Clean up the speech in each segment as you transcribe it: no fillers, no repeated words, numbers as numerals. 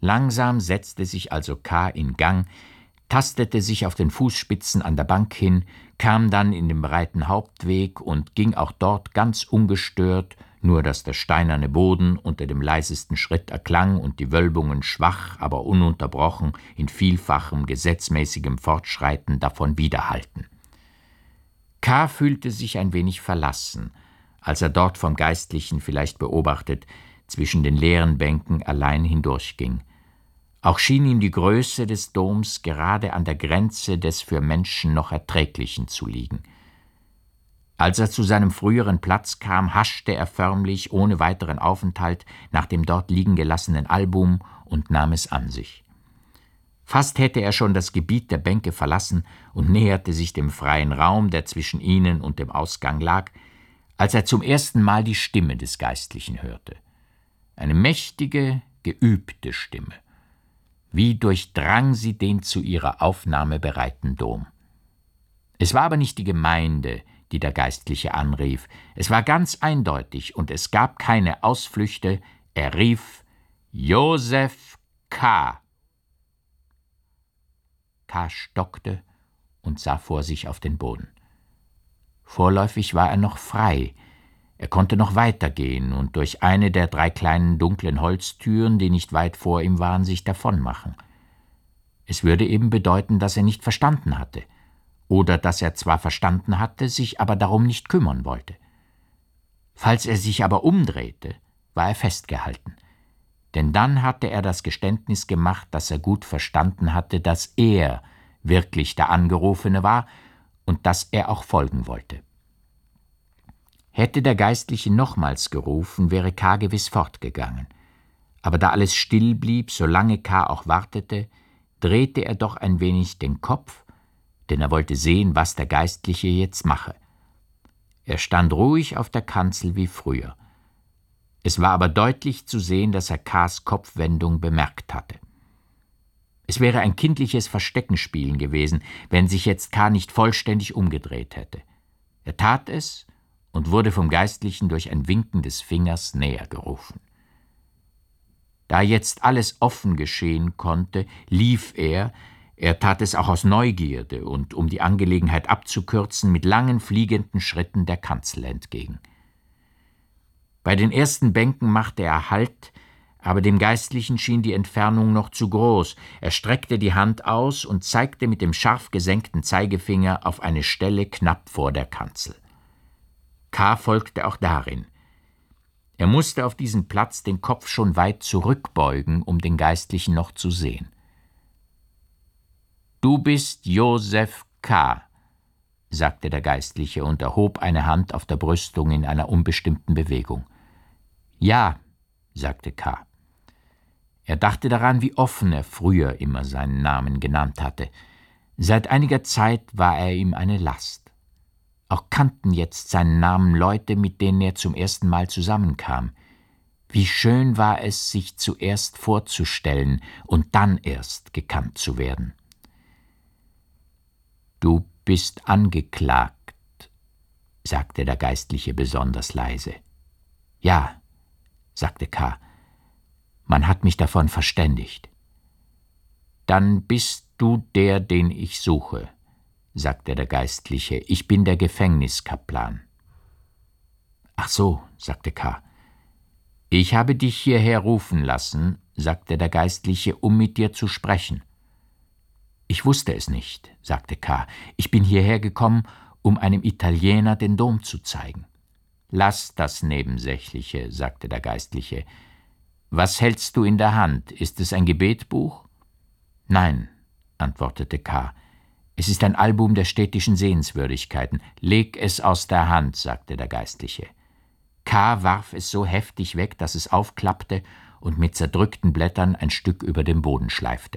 Langsam setzte sich also K. in Gang, tastete sich auf den Fußspitzen an der Bank hin, kam dann in den breiten Hauptweg und ging auch dort ganz ungestört, nur dass der steinerne Boden unter dem leisesten Schritt erklang und die Wölbungen schwach, aber ununterbrochen in vielfachem, gesetzmäßigem Fortschreiten davon widerhallten. K. fühlte sich ein wenig verlassen, als er dort vom Geistlichen, vielleicht beobachtet, zwischen den leeren Bänken allein hindurchging. Auch schien ihm die Größe des Doms gerade an der Grenze des für Menschen noch Erträglichen zu liegen. Als er zu seinem früheren Platz kam, haschte er förmlich, ohne weiteren Aufenthalt, nach dem dort liegen gelassenen Album und nahm es an sich. Fast hätte er schon das Gebiet der Bänke verlassen und näherte sich dem freien Raum, der zwischen ihnen und dem Ausgang lag, als er zum ersten Mal die Stimme des Geistlichen hörte. Eine mächtige, geübte Stimme. Wie durchdrang sie den zu ihrer Aufnahme bereiten Dom. Es war aber nicht die Gemeinde, die der Geistliche anrief. Es war ganz eindeutig, und es gab keine Ausflüchte. Er rief: »Josef K.« K. stockte und sah vor sich auf den Boden. Vorläufig war er noch frei. Er konnte noch weitergehen und durch eine der 3 kleinen dunklen Holztüren, die nicht weit vor ihm waren, sich davonmachen. Es würde eben bedeuten, dass er nicht verstanden hatte, oder dass er zwar verstanden hatte, sich aber darum nicht kümmern wollte. Falls er sich aber umdrehte, war er festgehalten, denn dann hatte er das Geständnis gemacht, dass er gut verstanden hatte, dass er wirklich der Angerufene war und dass er auch folgen wollte. Hätte der Geistliche nochmals gerufen, wäre K. gewiss fortgegangen. Aber da alles still blieb, solange K. auch wartete, drehte er doch ein wenig den Kopf, denn er wollte sehen, was der Geistliche jetzt mache. Er stand ruhig auf der Kanzel wie früher. Es war aber deutlich zu sehen, dass er K.s Kopfwendung bemerkt hatte. Es wäre ein kindliches Versteckenspielen gewesen, wenn sich jetzt K. nicht vollständig umgedreht hätte. Er tat es und wurde vom Geistlichen durch ein Winken des Fingers näher gerufen. Da jetzt alles offen geschehen konnte, lief er tat es auch aus Neugierde und um die Angelegenheit abzukürzen, mit langen fliegenden Schritten der Kanzel entgegen. Bei den ersten Bänken machte er Halt, aber dem Geistlichen schien die Entfernung noch zu groß. Er streckte die Hand aus und zeigte mit dem scharf gesenkten Zeigefinger auf eine Stelle knapp vor der Kanzel. K. folgte auch darin. Er musste auf diesen Platz den Kopf schon weit zurückbeugen, um den Geistlichen noch zu sehen. »Du bist Josef K.«, sagte der Geistliche und erhob eine Hand auf der Brüstung in einer unbestimmten Bewegung. »Ja«, sagte K. Er dachte daran, wie offen er früher immer seinen Namen genannt hatte. Seit einiger Zeit war er ihm eine Last. Auch kannten jetzt seinen Namen Leute, mit denen er zum ersten Mal zusammenkam. Wie schön war es, sich zuerst vorzustellen und dann erst gekannt zu werden. »Du bist angeklagt«, sagte der Geistliche besonders leise. »Ja«, sagte K. »Man hat mich davon verständigt.« »Dann bist du der, den ich suche«, sagte der Geistliche. »Ich bin der Gefängniskaplan.« »Ach so«, sagte K. »Ich habe dich hierher rufen lassen«, sagte der Geistliche, »um mit dir zu sprechen.« »Ich wusste es nicht«, sagte K. »Ich bin hierher gekommen, um einem Italiener den Dom zu zeigen.« »Lass das Nebensächliche«, sagte der Geistliche. »Was hältst du in der Hand? Ist es ein Gebetbuch?« »Nein«, antwortete K. »Es ist ein Album der städtischen Sehenswürdigkeiten. Leg es aus der Hand«, sagte der Geistliche. K. warf es so heftig weg, dass es aufklappte und mit zerdrückten Blättern ein Stück über den Boden schleifte.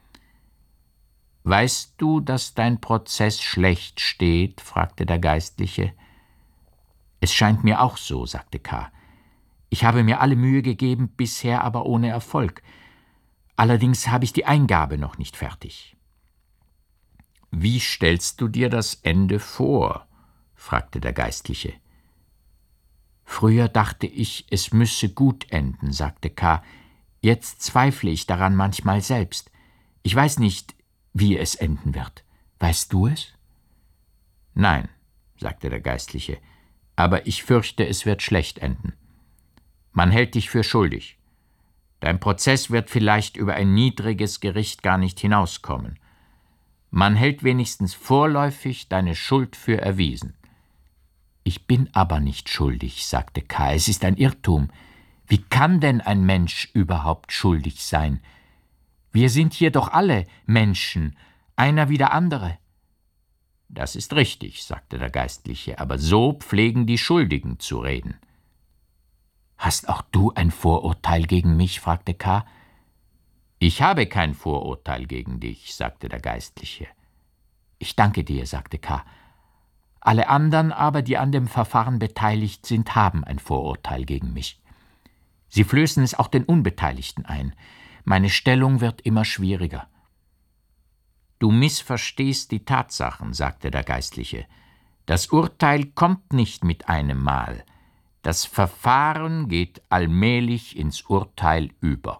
»Weißt du, dass dein Prozess schlecht steht?« fragte der Geistliche. »Es scheint mir auch so«, sagte K. »Ich habe mir alle Mühe gegeben, bisher aber ohne Erfolg. Allerdings habe ich die Eingabe noch nicht fertig.« »Wie stellst du dir das Ende vor?« fragte der Geistliche. »Früher dachte ich, es müsse gut enden«, sagte K. Jetzt zweifle ich daran manchmal selbst. Ich weiß nicht, wie es enden wird. Weißt du es?« »Nein«, sagte der Geistliche, »aber ich fürchte, es wird schlecht enden. Man hält dich für schuldig. Dein Prozess wird vielleicht über ein niedriges Gericht gar nicht hinauskommen. Man hält wenigstens vorläufig deine Schuld für erwiesen.« »Ich bin aber nicht schuldig«, sagte K., »es ist ein Irrtum. Wie kann denn ein Mensch überhaupt schuldig sein? Wir sind hier doch alle Menschen, einer wie der andere.« »Das ist richtig«, sagte der Geistliche, »aber so pflegen die Schuldigen zu reden.« »Hast auch du ein Vorurteil gegen mich?«, fragte K. »Ich habe kein Vorurteil gegen dich«, sagte der Geistliche. »Ich danke dir«, sagte K. »Alle anderen aber, die an dem Verfahren beteiligt sind, haben ein Vorurteil gegen mich. Sie flößen es auch den Unbeteiligten ein. Meine Stellung wird immer schwieriger.« »Du missverstehst die Tatsachen«, sagte der Geistliche. »Das Urteil kommt nicht mit einem Mal. Das Verfahren geht allmählich ins Urteil über.«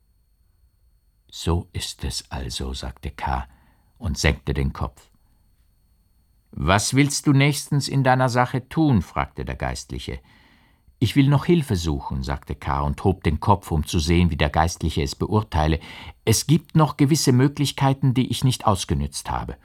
»So ist es also«, sagte K. und senkte den Kopf. »Was willst du nächstens in deiner Sache tun?«, fragte der Geistliche. »Ich will noch Hilfe suchen«, sagte K. und hob den Kopf, um zu sehen, wie der Geistliche es beurteile. »Es gibt noch gewisse Möglichkeiten, die ich nicht ausgenützt habe.«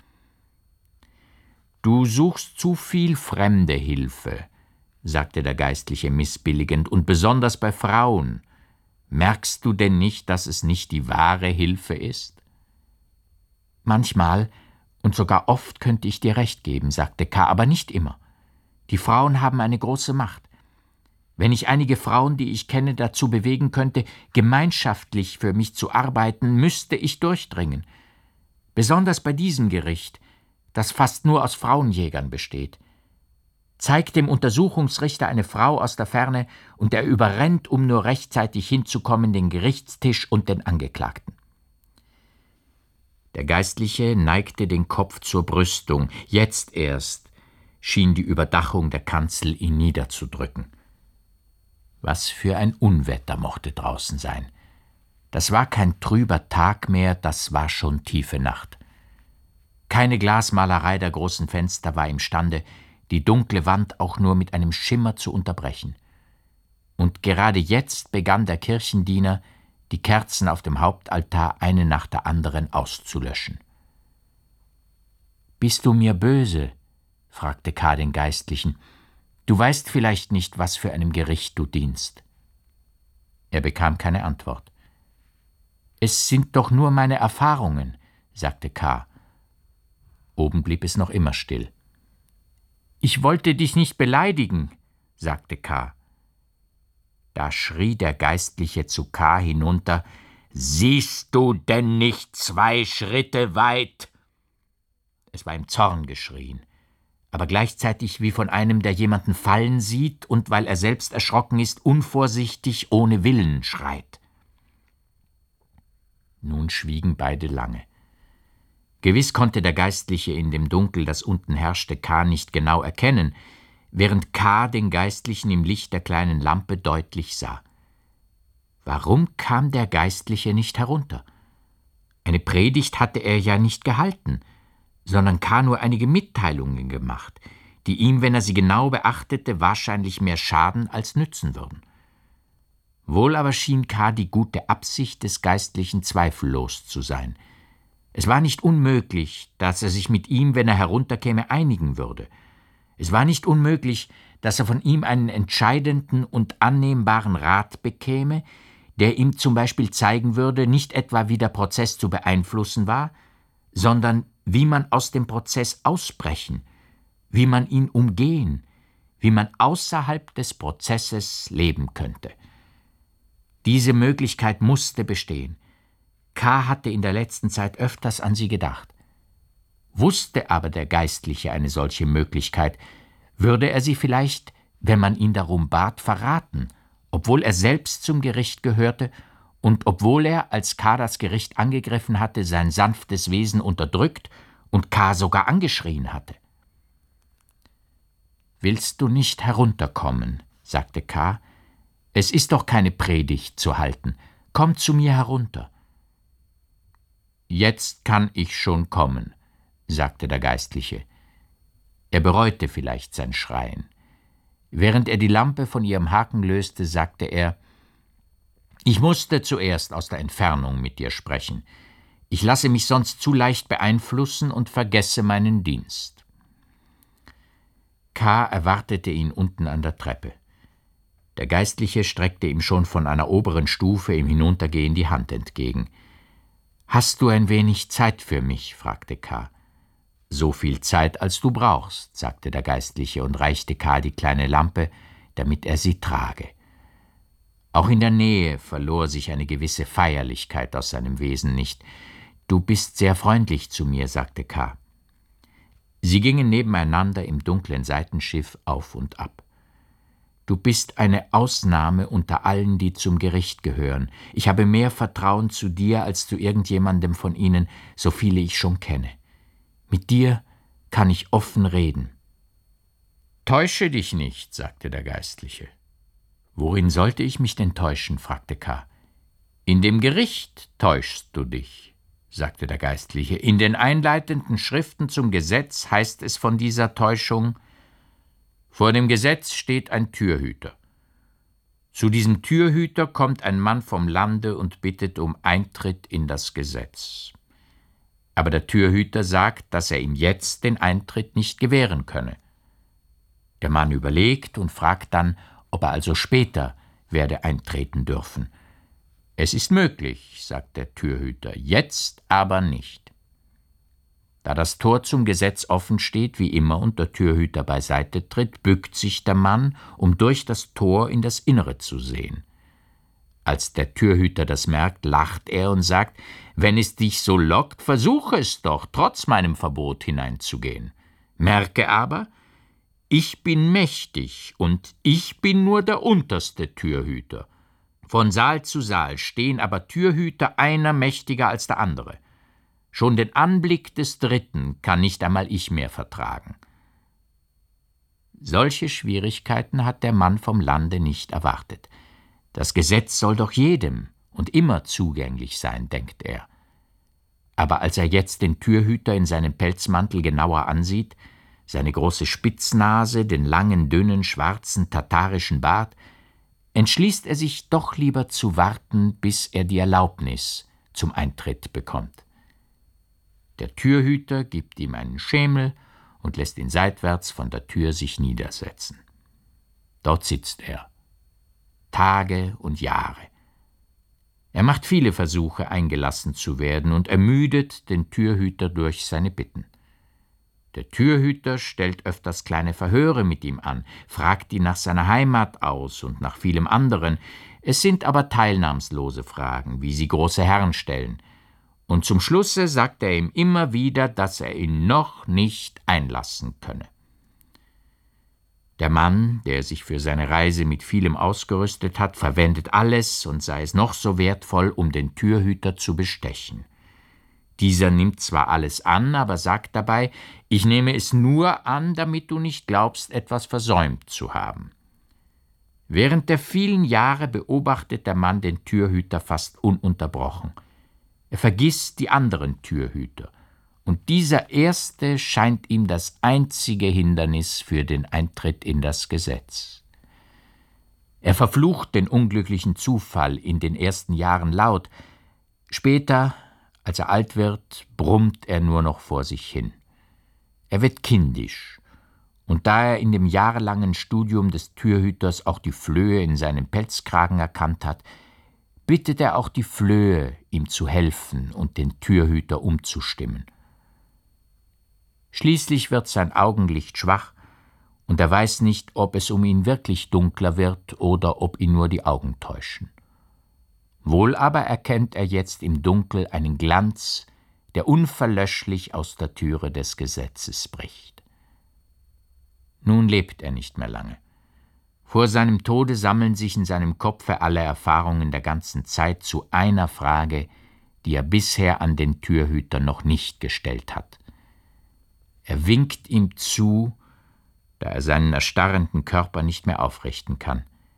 »Du suchst zu viel fremde Hilfe«, sagte der Geistliche missbilligend, »und besonders bei Frauen. Merkst du denn nicht, dass es nicht die wahre Hilfe ist?« »Manchmal und sogar oft könnte ich dir recht geben«, sagte K., »aber nicht immer. Die Frauen haben eine große Macht. Wenn ich einige Frauen, die ich kenne, dazu bewegen könnte, gemeinschaftlich für mich zu arbeiten, müsste ich durchdringen. Besonders bei diesem Gericht, das fast nur aus Frauenjägern besteht. Zeigt dem Untersuchungsrichter eine Frau aus der Ferne, und er überrennt, um nur rechtzeitig hinzukommen, den Gerichtstisch und den Angeklagten.« Der Geistliche neigte den Kopf zur Brüstung. Jetzt erst schien die Überdachung der Kanzel ihn niederzudrücken. Was für ein Unwetter mochte draußen sein. Das war kein trüber Tag mehr, das war schon tiefe Nacht. Keine Glasmalerei der großen Fenster war imstande, die dunkle Wand auch nur mit einem Schimmer zu unterbrechen. Und gerade jetzt begann der Kirchendiener, die Kerzen auf dem Hauptaltar eine nach der anderen auszulöschen. »Bist du mir böse?«, fragte K. den Geistlichen. »Du weißt vielleicht nicht, was für einem Gericht du dienst.« Er bekam keine Antwort. »Es sind doch nur meine Erfahrungen«, sagte K. Oben blieb es noch immer still. »Ich wollte dich nicht beleidigen«, sagte K. Da schrie der Geistliche zu K. hinunter: »Siehst du denn nicht 2 Schritte weit?« Es war im Zorn geschrien, aber gleichzeitig wie von einem, der jemanden fallen sieht und, weil er selbst erschrocken ist, unvorsichtig ohne Willen schreit. Nun schwiegen beide lange. Gewiss konnte der Geistliche in dem Dunkel, das unten herrschte, K. nicht genau erkennen, während K. den Geistlichen im Licht der kleinen Lampe deutlich sah. Warum kam der Geistliche nicht herunter? Eine Predigt hatte er ja nicht gehalten, sondern K. nur einige Mitteilungen gemacht, die ihm, wenn er sie genau beachtete, wahrscheinlich mehr schaden als nützen würden. Wohl aber schien K. die gute Absicht des Geistlichen zweifellos zu sein. Es war nicht unmöglich, dass er sich mit ihm, wenn er herunterkäme, einigen würde. Es war nicht unmöglich, dass er von ihm einen entscheidenden und annehmbaren Rat bekäme, der ihm zum Beispiel zeigen würde, nicht etwa wie der Prozess zu beeinflussen war, sondern wie man aus dem Prozess ausbrechen, wie man ihn umgehen, wie man außerhalb des Prozesses leben könnte. Diese Möglichkeit musste bestehen. K. hatte in der letzten Zeit öfters an sie gedacht. Wusste aber der Geistliche eine solche Möglichkeit, würde er sie vielleicht, wenn man ihn darum bat, verraten, obwohl er selbst zum Gericht gehörte und obwohl er, als K. das Gericht angegriffen hatte, sein sanftes Wesen unterdrückt und K. sogar angeschrien hatte. »Willst du nicht herunterkommen?«, sagte K. »Es ist doch keine Predigt zu halten, Komm zu mir herunter.« »Jetzt kann ich schon kommen«, sagte der Geistliche. Er bereute vielleicht sein Schreien. Während er die Lampe von ihrem Haken löste, sagte er: »Ich musste zuerst aus der Entfernung mit dir sprechen. Ich lasse mich sonst zu leicht beeinflussen und vergesse meinen Dienst.« K. erwartete ihn unten an der Treppe. Der Geistliche streckte ihm schon von einer oberen Stufe im Hinuntergehen die Hand entgegen. »Hast du ein wenig Zeit für mich?« fragte K. »So viel Zeit, als du brauchst«, sagte der Geistliche und reichte K. die kleine Lampe, damit er sie trage. Auch in der Nähe verlor sich eine gewisse Feierlichkeit aus seinem Wesen nicht. »Du bist sehr freundlich zu mir«, sagte K. Sie gingen nebeneinander im dunklen Seitenschiff auf und ab. »Du bist eine Ausnahme unter allen, die zum Gericht gehören. Ich habe mehr Vertrauen zu dir als zu irgendjemandem von ihnen, so viele ich schon kenne. Mit dir kann ich offen reden.« »Täusche dich nicht«, sagte der Geistliche. »Worin sollte ich mich denn täuschen?« fragte K. »In dem Gericht täuschst du dich«, sagte der Geistliche. »In den einleitenden Schriften zum Gesetz heißt es von dieser Täuschung: Vor dem Gesetz steht ein Türhüter. Zu diesem Türhüter kommt ein Mann vom Lande und bittet um Eintritt in das Gesetz. Aber der Türhüter sagt, dass er ihm jetzt den Eintritt nicht gewähren könne. Der Mann überlegt und fragt dann, ob er also später werde eintreten dürfen. »Es ist möglich«, sagt der Türhüter, »jetzt aber nicht.« Da das Tor zum Gesetz offen steht, wie immer, und der Türhüter beiseite tritt, bückt sich der Mann, um durch das Tor in das Innere zu sehen. Als der Türhüter das merkt, lacht er und sagt: »Wenn es dich so lockt, versuche es doch, trotz meinem Verbot hineinzugehen. Merke aber, ich bin mächtig und ich bin nur der unterste Türhüter. Von Saal zu Saal stehen aber Türhüter, einer mächtiger als der andere. Schon den Anblick des Dritten kann nicht einmal ich mehr vertragen.« Solche Schwierigkeiten hat der Mann vom Lande nicht erwartet. Das Gesetz soll doch jedem und immer zugänglich sein, denkt er. Aber als er jetzt den Türhüter in seinem Pelzmantel genauer ansieht, seine große Spitznase, den langen, dünnen, schwarzen, tatarischen Bart, entschließt er sich doch lieber zu warten, bis er die Erlaubnis zum Eintritt bekommt. Der Türhüter gibt ihm einen Schemel und lässt ihn seitwärts von der Tür sich niedersetzen. Dort sitzt er. Tage und Jahre. Er macht viele Versuche, eingelassen zu werden, und ermüdet den Türhüter durch seine Bitten. Der Türhüter stellt öfters kleine Verhöre mit ihm an, fragt ihn nach seiner Heimat aus und nach vielem anderen. Es sind aber teilnahmslose Fragen, wie sie große Herren stellen. Und zum Schlusse sagt er ihm immer wieder, dass er ihn noch nicht einlassen könne. Der Mann, der sich für seine Reise mit vielem ausgerüstet hat, verwendet alles, und sei es noch so wertvoll, um den Türhüter zu bestechen. Dieser nimmt zwar alles an, aber sagt dabei: »Ich nehme es nur an, damit du nicht glaubst, etwas versäumt zu haben.« Während der vielen Jahre beobachtet der Mann den Türhüter fast ununterbrochen. Er vergisst die anderen Türhüter, und dieser erste scheint ihm das einzige Hindernis für den Eintritt in das Gesetz. Er verflucht den unglücklichen Zufall in den ersten Jahren laut. Später, als er alt wird, brummt er nur noch vor sich hin. Er wird kindisch, und da er in dem jahrelangen Studium des Türhüters auch die Flöhe in seinem Pelzkragen erkannt hat, bittet er auch die Flöhe, ihm zu helfen und den Türhüter umzustimmen. Schließlich wird sein Augenlicht schwach, und er weiß nicht, ob es um ihn wirklich dunkler wird oder ob ihn nur die Augen täuschen. Wohl aber erkennt er jetzt im Dunkel einen Glanz, der unverlöschlich aus der Türe des Gesetzes bricht. Nun lebt er nicht mehr lange. Vor seinem Tode sammeln sich in seinem Kopfe alle Erfahrungen der ganzen Zeit zu einer Frage, die er bisher an den Türhüter noch nicht gestellt hat. Er winkt ihm zu, da er seinen erstarrenden Körper nicht mehr aufrichten kann.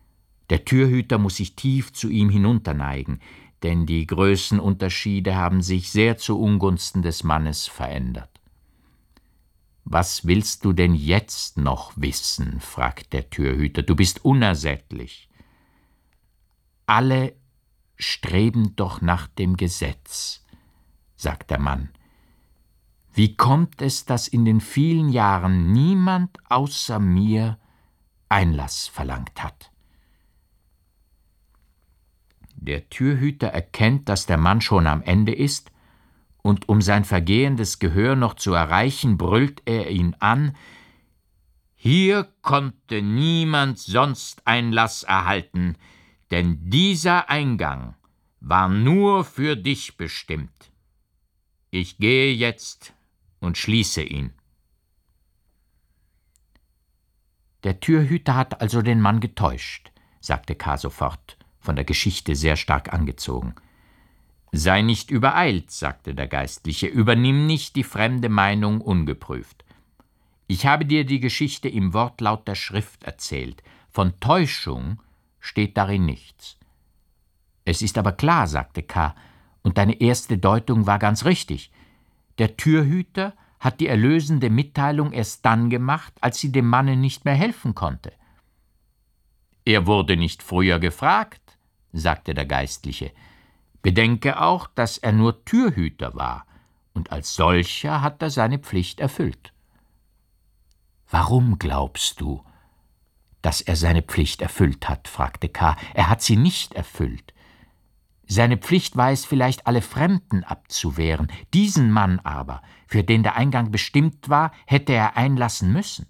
Der Türhüter muß sich tief zu ihm hinunterneigen, denn die Größenunterschiede haben sich sehr zu Ungunsten des Mannes verändert. »Was willst du denn jetzt noch wissen?« fragt der Türhüter. »Du bist unersättlich.« »Alle streben doch nach dem Gesetz«, sagt der Mann. »Wie kommt es, dass in den vielen Jahren niemand außer mir Einlass verlangt hat?« Der Türhüter erkennt, dass der Mann schon am Ende ist, und um sein vergehendes Gehör noch zu erreichen, brüllt er ihn an: »Hier konnte niemand sonst Einlass erhalten, denn dieser Eingang war nur für dich bestimmt. Ich gehe jetzt und schließe ihn.« »Der Türhüter hat also den Mann getäuscht«, sagte K. sofort, von der Geschichte sehr stark angezogen. »Sei nicht übereilt«, sagte der Geistliche, »übernimm nicht die fremde Meinung ungeprüft. Ich habe dir die Geschichte im Wortlaut der Schrift erzählt. Von Täuschung steht darin nichts.« »Es ist aber klar«, sagte K., »und deine erste Deutung war ganz richtig. Der Türhüter hat die erlösende Mitteilung erst dann gemacht, als sie dem Manne nicht mehr helfen konnte.« »Er wurde nicht früher gefragt«, sagte der Geistliche. »Bedenke auch, dass er nur Türhüter war, und als solcher hat er seine Pflicht erfüllt.« »Warum glaubst du, dass er seine Pflicht erfüllt hat?« fragte K. »Er hat sie nicht erfüllt. Seine Pflicht war es vielleicht, alle Fremden abzuwehren. Diesen Mann aber, für den der Eingang bestimmt war, hätte er einlassen müssen.«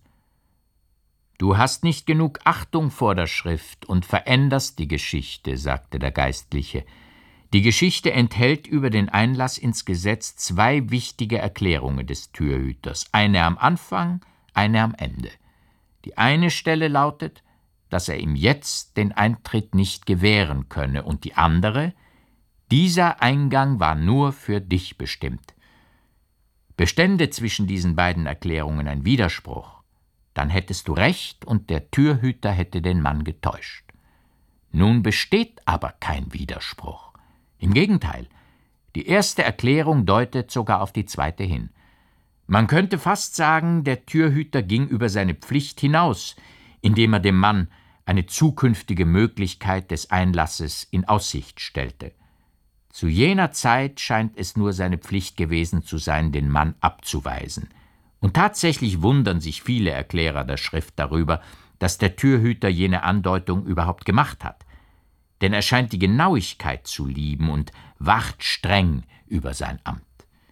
»Du hast nicht genug Achtung vor der Schrift und veränderst die Geschichte«, sagte der Geistliche. »Die Geschichte enthält über den Einlass ins Gesetz 2 wichtige Erklärungen des Türhüters, eine am Anfang, eine am Ende. Die eine Stelle lautet, dass er ihm jetzt den Eintritt nicht gewähren könne, und die andere: dieser Eingang war nur für dich bestimmt. Bestände zwischen diesen beiden Erklärungen ein Widerspruch, dann hättest du recht und der Türhüter hätte den Mann getäuscht. Nun besteht aber kein Widerspruch. Im Gegenteil, die erste Erklärung deutet sogar auf die zweite hin. Man könnte fast sagen, der Türhüter ging über seine Pflicht hinaus, indem er dem Mann eine zukünftige Möglichkeit des Einlasses in Aussicht stellte. Zu jener Zeit scheint es nur seine Pflicht gewesen zu sein, den Mann abzuweisen. Und tatsächlich wundern sich viele Erklärer der Schrift darüber, dass der Türhüter jene Andeutung überhaupt gemacht hat. Denn er scheint die Genauigkeit zu lieben und wacht streng über sein Amt.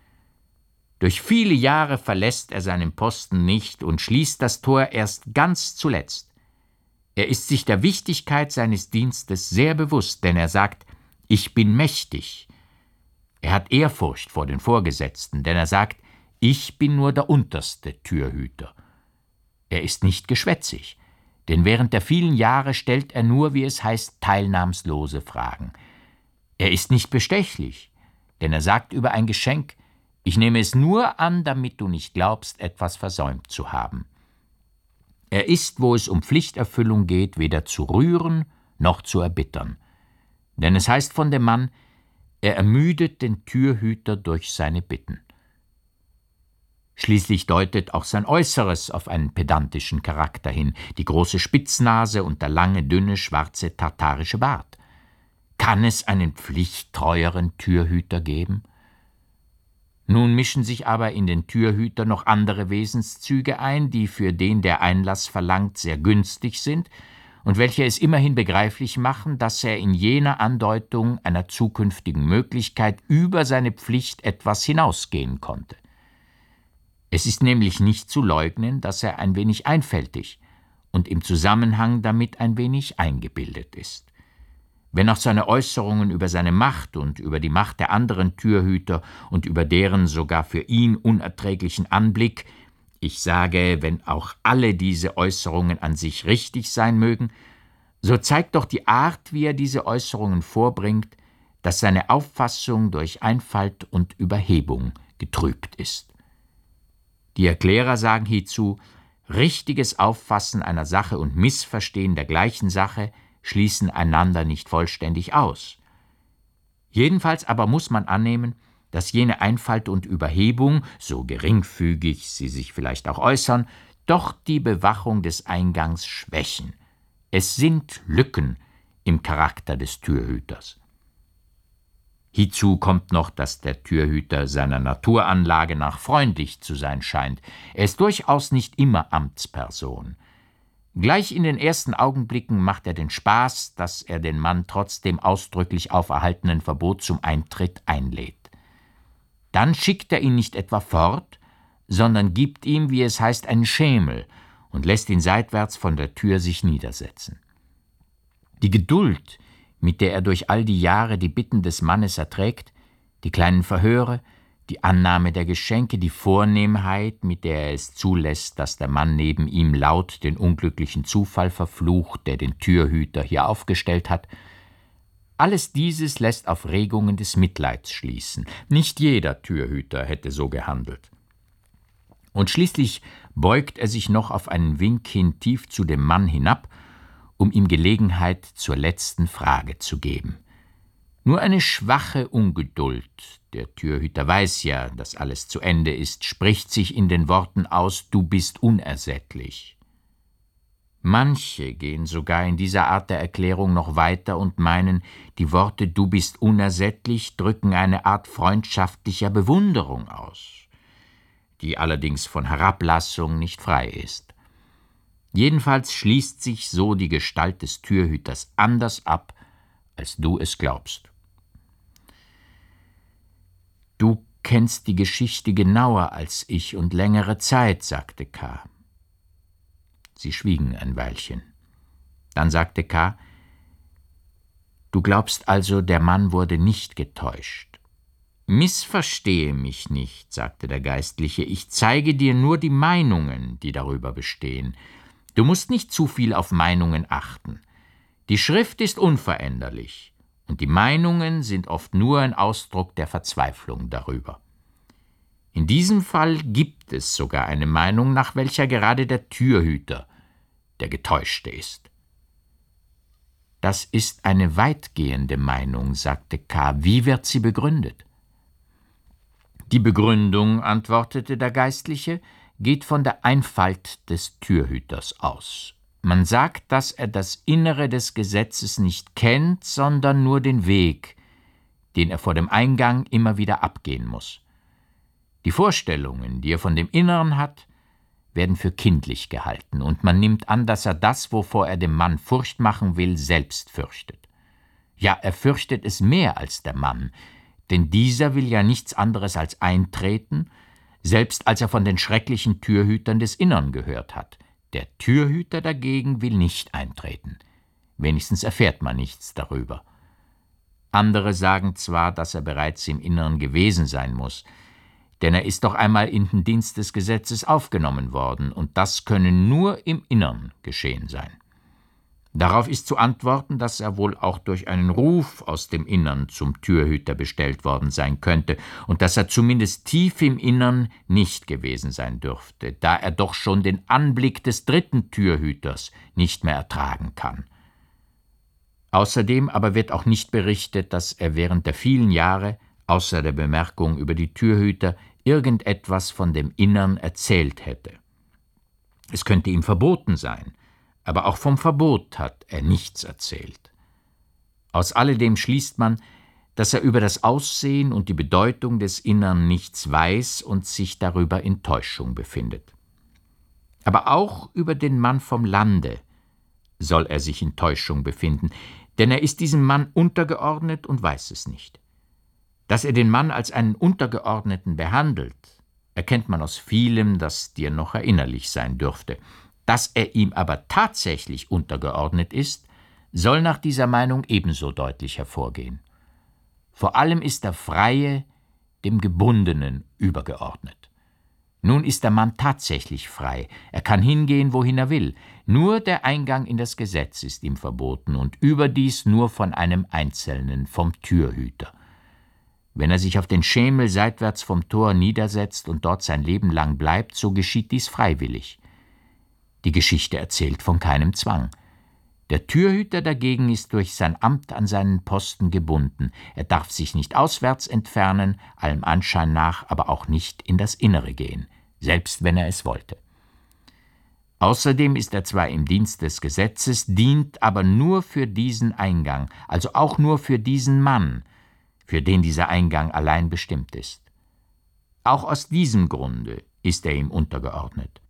Durch viele Jahre verlässt er seinen Posten nicht und schließt das Tor erst ganz zuletzt. Er ist sich der Wichtigkeit seines Dienstes sehr bewusst, denn er sagt: »Ich bin mächtig.« Er hat Ehrfurcht vor den Vorgesetzten, denn er sagt: »Ich bin nur der unterste Türhüter.« Er ist nicht geschwätzig, denn während der vielen Jahre stellt er nur, wie es heißt, teilnahmslose Fragen. Er ist nicht bestechlich, denn er sagt über ein Geschenk: »Ich nehme es nur an, damit du nicht glaubst, etwas versäumt zu haben.« Er ist, wo es um Pflichterfüllung geht, weder zu rühren noch zu erbittern. Denn es heißt von dem Mann, er ermüdet den Türhüter durch seine Bitten. Schließlich deutet auch sein Äußeres auf einen pedantischen Charakter hin, die große Spitznase und der lange, dünne, schwarze, tartarische Bart. Kann es einen pflichttreueren Türhüter geben? Nun mischen sich aber in den Türhüter noch andere Wesenszüge ein, die für den, der Einlass verlangt, sehr günstig sind und welche es immerhin begreiflich machen, dass er in jener Andeutung einer zukünftigen Möglichkeit über seine Pflicht etwas hinausgehen konnte. Es ist nämlich nicht zu leugnen, dass er ein wenig einfältig und im Zusammenhang damit ein wenig eingebildet ist. Wenn auch seine Äußerungen über seine Macht und über die Macht der anderen Türhüter und über deren sogar für ihn unerträglichen Anblick, ich sage, wenn auch alle diese Äußerungen an sich richtig sein mögen, so zeigt doch die Art, wie er diese Äußerungen vorbringt, dass seine Auffassung durch Einfalt und Überhebung getrübt ist. Die Erklärer sagen hierzu: richtiges Auffassen einer Sache und Missverstehen der gleichen Sache schließen einander nicht vollständig aus. Jedenfalls aber muss man annehmen, dass jene Einfalt und Überhebung, so geringfügig sie sich vielleicht auch äußern, doch die Bewachung des Eingangs schwächen. Es sind Lücken im Charakter des Türhüters. Hiezu kommt noch, dass der Türhüter seiner Naturanlage nach freundlich zu sein scheint. Er ist durchaus nicht immer Amtsperson. Gleich in den ersten Augenblicken macht er den Spaß, dass er den Mann trotz dem ausdrücklich auferhaltenen Verbot zum Eintritt einlädt. Dann schickt er ihn nicht etwa fort, sondern gibt ihm, wie es heißt, einen Schemel und lässt ihn seitwärts von der Tür sich niedersetzen. Die Geduld, mit der er durch all die Jahre die Bitten des Mannes erträgt, die kleinen Verhöre, die Annahme der Geschenke, die Vornehmheit, mit der er es zulässt, dass der Mann neben ihm laut den unglücklichen Zufall verflucht, der den Türhüter hier aufgestellt hat, alles dieses lässt auf Regungen des Mitleids schließen. Nicht jeder Türhüter hätte so gehandelt. Und schließlich beugt er sich noch auf einen Wink hin tief zu dem Mann hinab, um ihm Gelegenheit zur letzten Frage zu geben. Nur eine schwache Ungeduld, der Türhüter weiß ja, dass alles zu Ende ist, spricht sich in den Worten aus: »Du bist unersättlich.« Manche gehen sogar in dieser Art der Erklärung noch weiter und meinen, die Worte »Du bist unersättlich« drücken eine Art freundschaftlicher Bewunderung aus, die allerdings von Herablassung nicht frei ist. Jedenfalls schließt sich so die Gestalt des Türhüters anders ab, als du es glaubst. »Du kennst die Geschichte genauer als ich und längere Zeit«, sagte K. Sie schwiegen ein Weilchen. Dann sagte K.: »Du glaubst also, der Mann wurde nicht getäuscht?« »Missverstehe mich nicht«, sagte der Geistliche, »ich zeige dir nur die Meinungen, die darüber bestehen. Du musst nicht zu viel auf Meinungen achten. Die Schrift ist unveränderlich, und die Meinungen sind oft nur ein Ausdruck der Verzweiflung darüber. In diesem Fall gibt es sogar eine Meinung, nach welcher gerade der Türhüter der Getäuschte ist.« »Das ist eine weitgehende Meinung«, sagte K. »Wie wird sie begründet?« »Die Begründung«, antwortete der Geistliche, »geht von der Einfalt des Türhüters aus. Man sagt, dass er das Innere des Gesetzes nicht kennt, sondern nur den Weg, den er vor dem Eingang immer wieder abgehen muss. Die Vorstellungen, die er von dem Inneren hat, werden für kindlich gehalten, und man nimmt an, dass er das, wovor er dem Mann Furcht machen will, selbst fürchtet. Ja, er fürchtet es mehr als der Mann, denn dieser will ja nichts anderes als eintreten, selbst als er von den schrecklichen Türhütern des Innern gehört hat. Der Türhüter dagegen will nicht eintreten. Wenigstens erfährt man nichts darüber. Andere sagen zwar, dass er bereits im Innern gewesen sein muss, denn er ist doch einmal in den Dienst des Gesetzes aufgenommen worden, und das könne nur im Innern geschehen sein. Darauf ist zu antworten, dass er wohl auch durch einen Ruf aus dem Innern zum Türhüter bestellt worden sein könnte und dass er zumindest tief im Innern nicht gewesen sein dürfte, da er doch schon den Anblick des dritten Türhüters nicht mehr ertragen kann. Außerdem aber wird auch nicht berichtet, dass er während der vielen Jahre, außer der Bemerkung über die Türhüter, irgendetwas von dem Innern erzählt hätte. Es könnte ihm verboten sein, aber auch vom Verbot hat er nichts erzählt. Aus alledem schließt man, dass er über das Aussehen und die Bedeutung des Innern nichts weiß und sich darüber in Täuschung befindet. Aber auch über den Mann vom Lande soll er sich in Täuschung befinden, denn er ist diesem Mann untergeordnet und weiß es nicht. Dass er den Mann als einen Untergeordneten behandelt, erkennt man aus vielem, das dir noch erinnerlich sein dürfte. Dass er ihm aber tatsächlich untergeordnet ist, soll nach dieser Meinung ebenso deutlich hervorgehen. Vor allem ist der Freie dem Gebundenen übergeordnet. Nun ist der Mann tatsächlich frei, er kann hingehen, wohin er will, nur der Eingang in das Gesetz ist ihm verboten und überdies nur von einem Einzelnen, vom Türhüter. Wenn er sich auf den Schemel seitwärts vom Tor niedersetzt und dort sein Leben lang bleibt, so geschieht dies freiwillig. Die Geschichte erzählt von keinem Zwang. Der Türhüter dagegen ist durch sein Amt an seinen Posten gebunden. Er darf sich nicht auswärts entfernen, allem Anschein nach aber auch nicht in das Innere gehen, selbst wenn er es wollte. Außerdem ist er zwar im Dienst des Gesetzes, dient aber nur für diesen Eingang, also auch nur für diesen Mann, für den dieser Eingang allein bestimmt ist. Auch aus diesem Grunde ist er ihm untergeordnet.